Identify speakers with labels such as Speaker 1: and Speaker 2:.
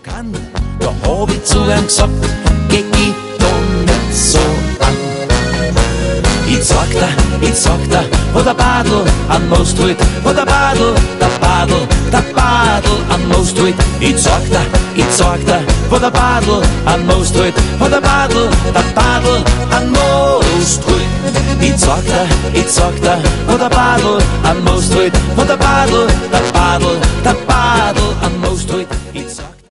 Speaker 1: kann, da hab ich zu ihm gesagt, geh ich da nicht so an. Ich sag da, wo der Badl an Most holt, wo der Badl an Most holt. Ich sag da, wo der Badl an Most holt, wo der Badl an Most holt. Ich sag da, wo der Badl an Most holt, wo der Badl an Most holt.